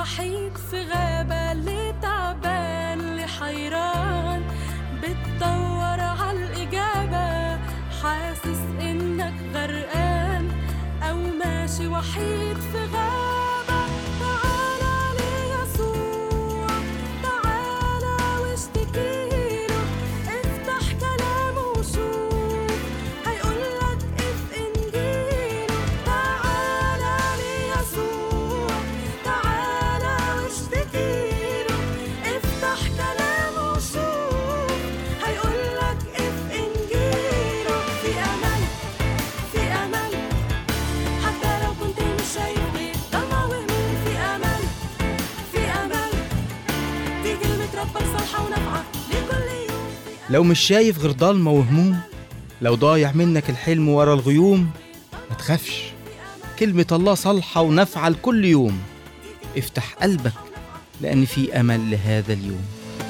وحيد في غابة، اللي تعبان اللي حيران بتدور عالإجابة، حاسس إنك غرقان أو ماشي وحيد في غابة. تعالى ليسوع، تعالى واشتكيله، افتح كلامه وشوف هيقولك اف إنجيله. تعالى ليسوع، تعالى واشتكيله، افتح كلامه وشوف هيقولك اف إنجيله. في أمل، في أمل، حتى لو كنت مش شايف غير ضلمة وهموم. في أمل، في أمل، دي كلمة ربك صالحة ونافعة لكل يوم. لو مش شايف غير ضلمة وهموم، لو ضايع منك الحلم ورا الغيوم، ما تخافش، كلمة الله صالحة ونافعة لكل يوم. افتح قلبك لأن في أمل لهذا اليوم.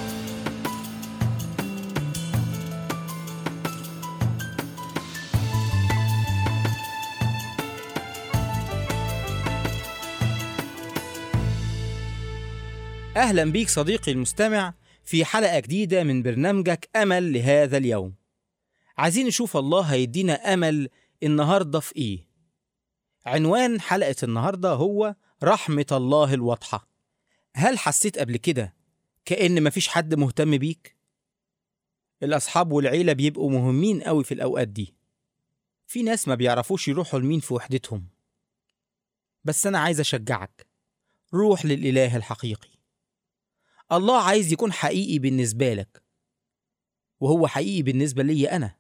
أهلا بيك صديقي المستمع في حلقة جديدة من برنامجك أمل لهذا اليوم. عايزين نشوف الله هيدينا أمل النهاردة في إيه؟ عنوان حلقة النهاردة هو رحمة الله الواضحة. هل حسيت قبل كده كأن مفيش حد مهتم بيك؟ الأصحاب والعيلة بيبقوا مهمين قوي في الأوقات دي. في ناس ما بيعرفوش يروحوا لمين في وحدتهم. بس أنا عايز أشجعك، روح للإله الحقيقي. الله عايز يكون حقيقي بالنسبة لك، وهو حقيقي بالنسبة لي أنا.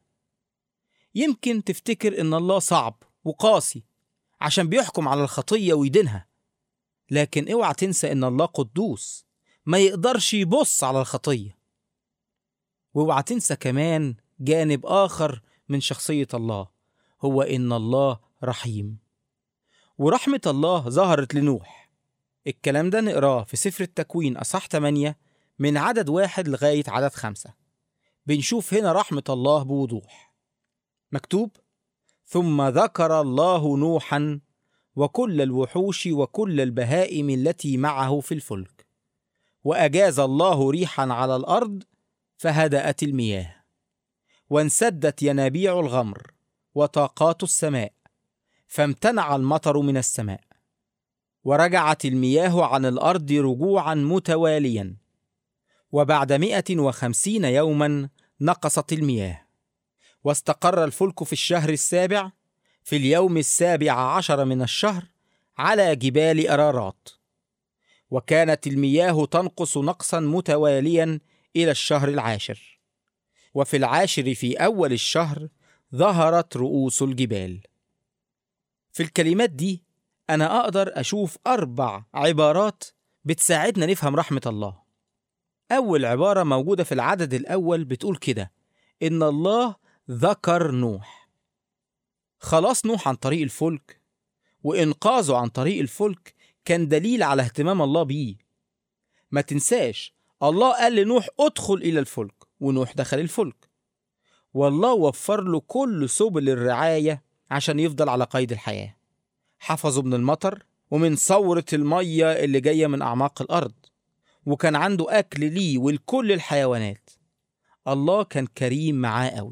يمكن تفتكر إن الله صعب وقاسي عشان بيحكم على الخطية ويدينها، لكن اوعى تنسى إن الله قدوس ما يقدرش يبص على الخطية. واوعى تنسى كمان جانب آخر من شخصية الله، هو إن الله رحيم. ورحمة الله ظهرت لنوح. الكلام ده نقراه في سفر التكوين أصحاح 8 من عدد 1 لغاية عدد 5. بنشوف هنا رحمة الله بوضوح. مكتوب: ثم ذكر الله نوحا وكل الوحوش وكل البهائم التي معه في الفلك، وأجاز الله ريحا على الأرض فهدأت المياه، وانسدت ينابيع الغمر وطاقات السماء، فامتنع المطر من السماء، ورجعت المياه عن الأرض رجوعا متواليا، وبعد 150 يوما نقصت المياه، واستقر الفلك في الشهر السابع في اليوم 17 من الشهر على جبال أرارات. وكانت المياه تنقص نقصا متواليا إلى الشهر العاشر، وفي العاشر في أول الشهر ظهرت رؤوس الجبال. في الكلمات دي أنا أقدر أشوف 4 عبارات بتساعدنا نفهم رحمة الله. أول عبارة موجودة في العدد الأول بتقول كده: إن الله ذكر نوح. خلاص نوح عن طريق الفلك وإنقاذه عن طريق الفلك كان دليل على اهتمام الله بيه. ما تنساش الله قال لنوح ادخل إلى الفلك، ونوح دخل الفلك، والله وفر له كل سبل الرعاية عشان يفضل على قيد الحياة. حفظه من المطر ومن ثورة المية اللي جاية من أعماق الأرض، وكان عنده أكل ليه ولكل الحيوانات. الله كان كريم معاه قوي.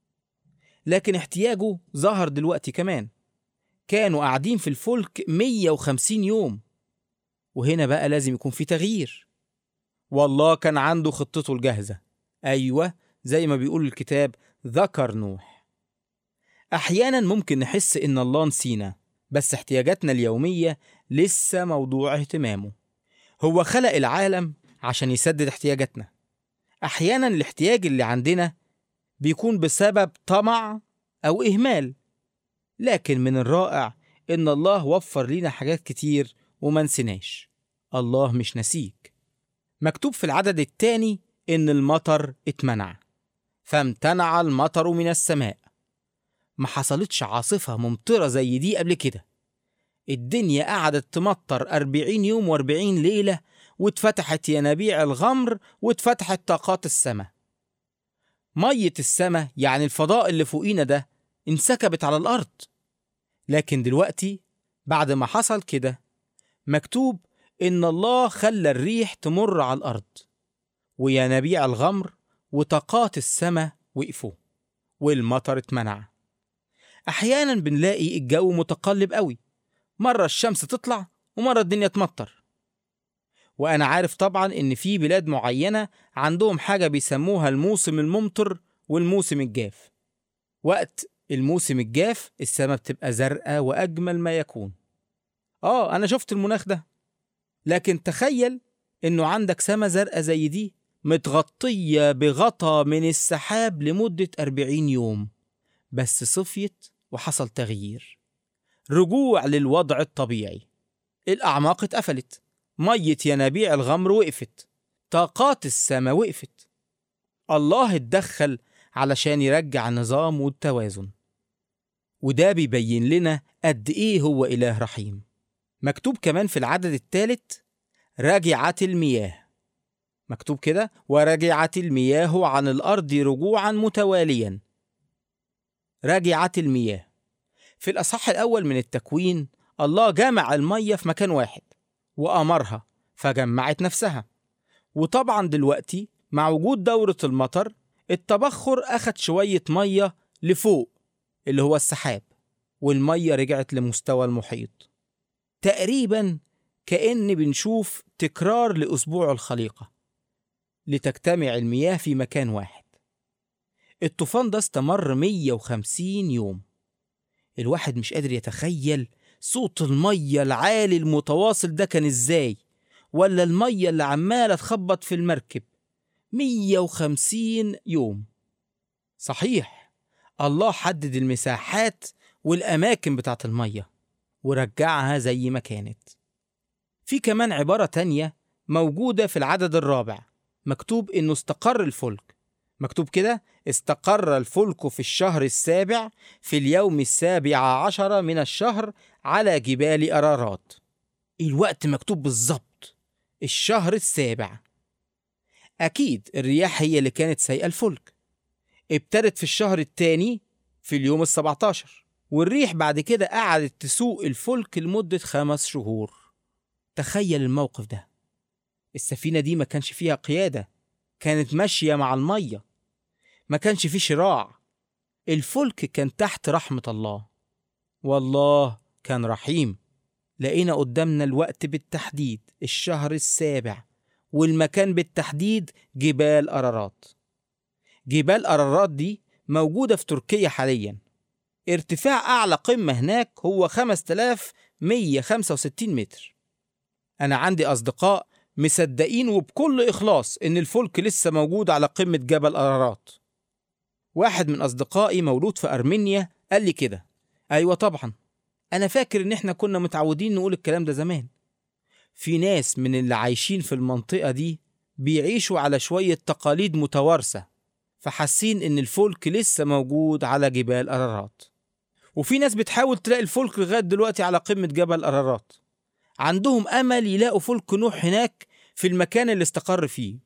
لكن احتياجه ظهر دلوقتي كمان. كانوا قاعدين في الفلك 150 يوم، وهنا بقى لازم يكون في تغيير. والله كان عنده خطته الجاهزة. أيوة، زي ما بيقول الكتاب ذكر نوح. أحيانا ممكن نحس إن الله نسينا، بس احتياجاتنا اليومية لسه موضوع اهتمامه. هو خلق العالم عشان يسدد احتياجاتنا. أحيانا الاحتياج اللي عندنا بيكون بسبب طمع أو إهمال، لكن من الرائع إن الله وفر لنا حاجات كتير وما نسيناش. الله مش نسيك. مكتوب في العدد الثاني إن المطر اتمنع، فامتنع المطر من السماء. ما حصلتش عاصفة ممطرة زي دي قبل كده. الدنيا قعدت تمطر 40 يوم و40 ليلة، واتفتحت ينابيع الغمر واتفتحت طاقات السماء. مية السماء يعني الفضاء اللي فوقينا ده انسكبت على الأرض. لكن دلوقتي بعد ما حصل كده مكتوب إن الله خلى الريح تمر على الأرض، وينابيع الغمر وطاقات السماء وقفوا، والمطر اتمنع. أحيانا بنلاقي الجو متقلب قوي، مرة الشمس تطلع ومرة الدنيا تمطر. وأنا عارف طبعا إن في بلاد معينة عندهم حاجة بيسموها الموسم الممطر والموسم الجاف. وقت الموسم الجاف السماء بتبقى زرقاء وأجمل ما يكون. أنا شفت المناخ ده. لكن تخيل إنه عندك سماء زرقاء زي دي متغطية بغطا من السحاب لمدة 40 يوم، بس صفيت وحصل تغيير، رجوع للوضع الطبيعي. الأعماق اتقفلت، مية ينابيع الغمر وقفت، طاقات السماء وقفت. الله اتدخل علشان يرجع النظام والتوازن. وده بيبين لنا قد إيه هو إله رحيم. مكتوب كمان في العدد الثالث رجعت المياه. مكتوب كده: ورجعت المياه عن الأرض رجوعا متواليا. رجعت المياه. في الأصحاح الأول من التكوين الله جمع المية في مكان واحد وأمرها فجمعت نفسها. وطبعا دلوقتي مع وجود دورة المطر التبخر أخد شوية مية لفوق اللي هو السحاب، والمية رجعت لمستوى المحيط. تقريبا كأن بنشوف تكرار لأسبوع الخليقة لتجتمع المياه في مكان واحد. الطوفان ده استمر 150 يوم. الواحد مش قادر يتخيل صوت المية العالي المتواصل ده كان ازاي، ولا المية اللي عمالة تخبط في المركب. 150 يوم. صحيح الله حدد المساحات والأماكن بتاعت المية ورجعها زي ما كانت. في كمان عبارة تانية موجودة في العدد الرابع، مكتوب إنه استقر الفلك. مكتوب كده: استقر الفلك في الشهر السابع في اليوم 17 من الشهر على جبال أرارات. الوقت مكتوب بالظبط، الشهر السابع. أكيد الرياح هي اللي كانت سايقة الفلك. ابتدت في الشهر الثاني في اليوم 17، والريح بعد كده قعدت تسوق الفلك لمدة 5 شهور. تخيل الموقف ده. السفينة دي ما كانش فيها قيادة، كانت ماشية مع المية، ما كانش فيه شراع. الفلك كان تحت رحمة الله، والله كان رحيم. لقينا قدامنا الوقت بالتحديد الشهر السابع، والمكان بالتحديد جبال أرارات. جبال أرارات دي موجودة في تركيا حاليا. ارتفاع أعلى قمة هناك هو 5165 متر. أنا عندي أصدقاء مصدقين وبكل إخلاص إن الفلك لسه موجود على قمة جبل أرارات. واحد من أصدقائي مولود في أرمينيا قال لي كده: أيوة طبعا، أنا فاكر إن إحنا كنا متعودين نقول الكلام ده زمان. في ناس من اللي عايشين في المنطقة دي بيعيشوا على شوية تقاليد متوارثة، فحاسين إن الفلك لسه موجود على جبال أرارات. وفي ناس بتحاول تلاقي الفلك لغاية دلوقتي على قمة جبل أرارات. عندهم أمل يلاقوا فلك نوح هناك في المكان اللي استقر فيه.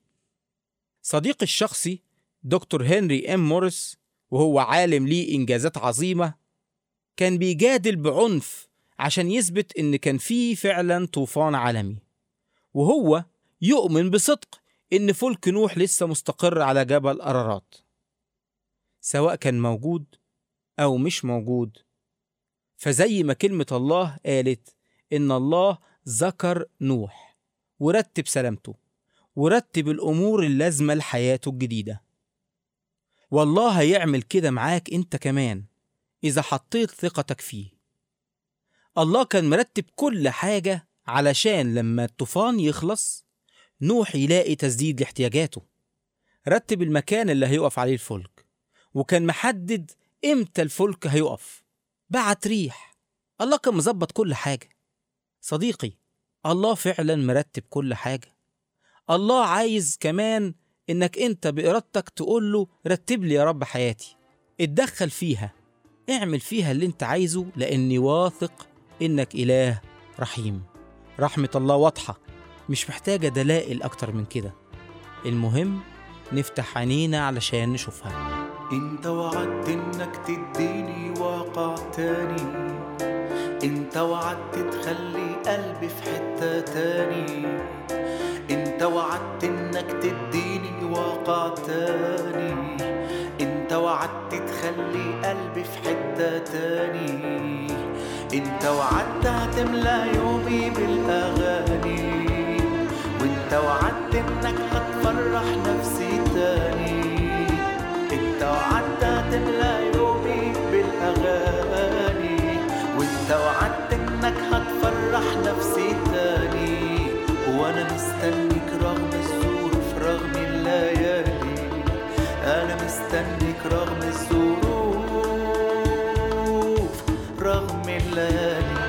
صديقي الشخصي دكتور هنري إم موريس، وهو عالم ليه إنجازات عظيمة، كان بيجادل بعنف عشان يثبت إن كان فيه فعلا طوفان عالمي، وهو يؤمن بصدق إن فلك نوح لسه مستقر على جبل أرارات. سواء كان موجود أو مش موجود، فزي ما كلمة الله قالت إن الله ذكر نوح ورتب سلامته ورتب الأمور اللازمة لحياته الجديدة. والله هيعمل كده معاك أنت كمان إذا حطيت ثقتك فيه. الله كان مرتب كل حاجة علشان لما الطوفان يخلص نوح يلاقي تسديد لاحتياجاته. رتب المكان اللي هيقف عليه الفلك، وكان محدد إمتى الفلك هيقف. بعت ريح. الله كان مظبط كل حاجة. صديقي، الله فعلا مرتب كل حاجة. الله عايز كمان إنك أنت بإرادتك تقول له: رتب لي يا رب حياتي، اتدخل فيها، اعمل فيها اللي أنت عايزه، لأني واثق إنك إله رحيم. رحمة الله واضحة، مش محتاجة دلائل أكتر من كده. المهم نفتح عينينا علشان نشوفها. انت وعدت انك تديني واقع تاني، انت وعدت تخلي قلبي في حتة تاني، انت وعدت انك تديني واقع تاني، انت وعدت تخلي قلبي في حتة تاني، انت وعدت هتملى يومي بالاغاني، وانت وعدت انك هتفرح نفسي تاني، انت وعدت هتملى يومي بالاغاني، وانت وعدت انك هتفرح نفسي تاني، وانا مستنيك رغم الظروف رغم الليالي، انا مستنيك رغم الظروف رغم الليالي.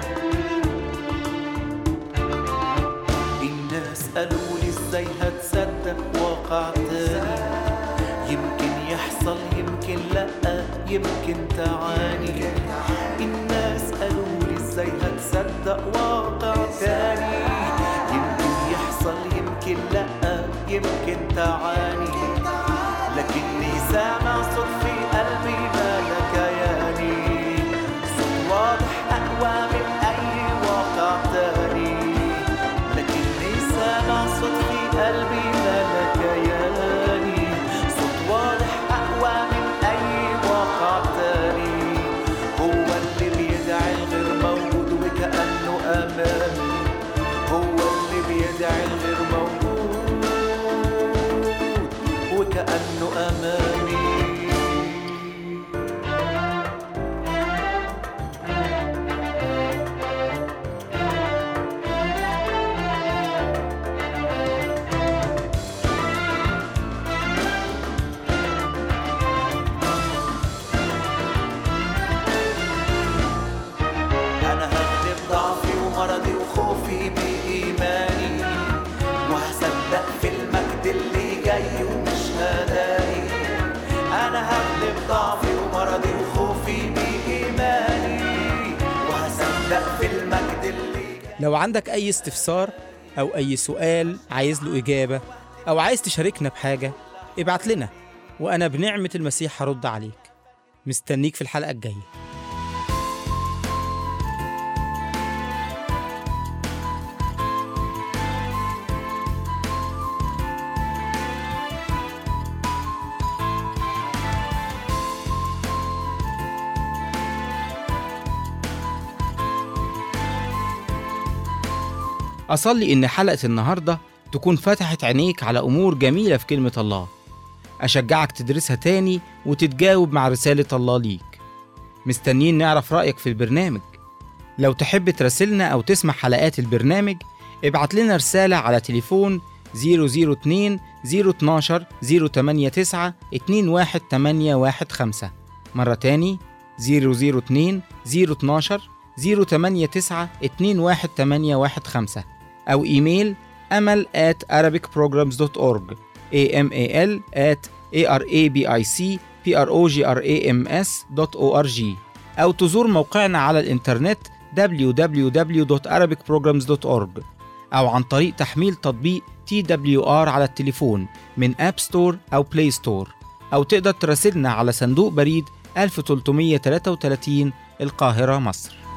الناس قالولي ازاي هتصدق واقع تاني، يمكن يحصل يمكن لأ يمكن تعاني، الناس قالولي ازاي هتصدق واقع تاني، يمكن يحصل يمكن لأ يمكن تعاني، لكني سامع صوت في قلبي مالك ياني، صوت واضح أقوى من أي واقع تاني، لكني سامع صوت في قلبي مالك ياني، صوت واضح أقوى من أي واقع تاني، هو اللي بيدعي الغير موجود وكأنه أمامي، هو اللي بيدعي الغير موجود وكأنه أمامي. أنا هغلب ضعفي ومرضي وخوفي بإيماني، وهصدق في المجد اللي جاي ومش هداري، أنا هغلب ضعفي ومرضي وخوفي بإيماني، وهصدق في المجد اللي جاي. لو عندك أي استفسار أو أي سؤال عايز له إجابة أو عايز تشاركنا بحاجة، ابعت لنا وأنا بنعمة المسيح هرد عليك. مستنيك في الحلقة الجاية. أصلي إن حلقة النهاردة تكون فتحت عينيك على أمور جميلة في كلمة الله. أشجعك تدرسها تاني وتتجاوب مع رسالة الله ليك. مستنيين نعرف رأيك في البرنامج. لو تحب تراسلنا أو تسمع حلقات البرنامج، ابعت لنا رسالة على تليفون 002 012 089 21815. مرة تاني 002 012 089 21815، أو إيميل amal@arabicprograms.org amal@arabicprograms.org، أو تزور موقعنا على الإنترنت www.arabicprograms.org، أو عن طريق تحميل تطبيق TWR على التليفون من أب ستور أو بلاي ستور، أو تقدر تراسلنا على صندوق بريد 1333 القاهرة، مصر.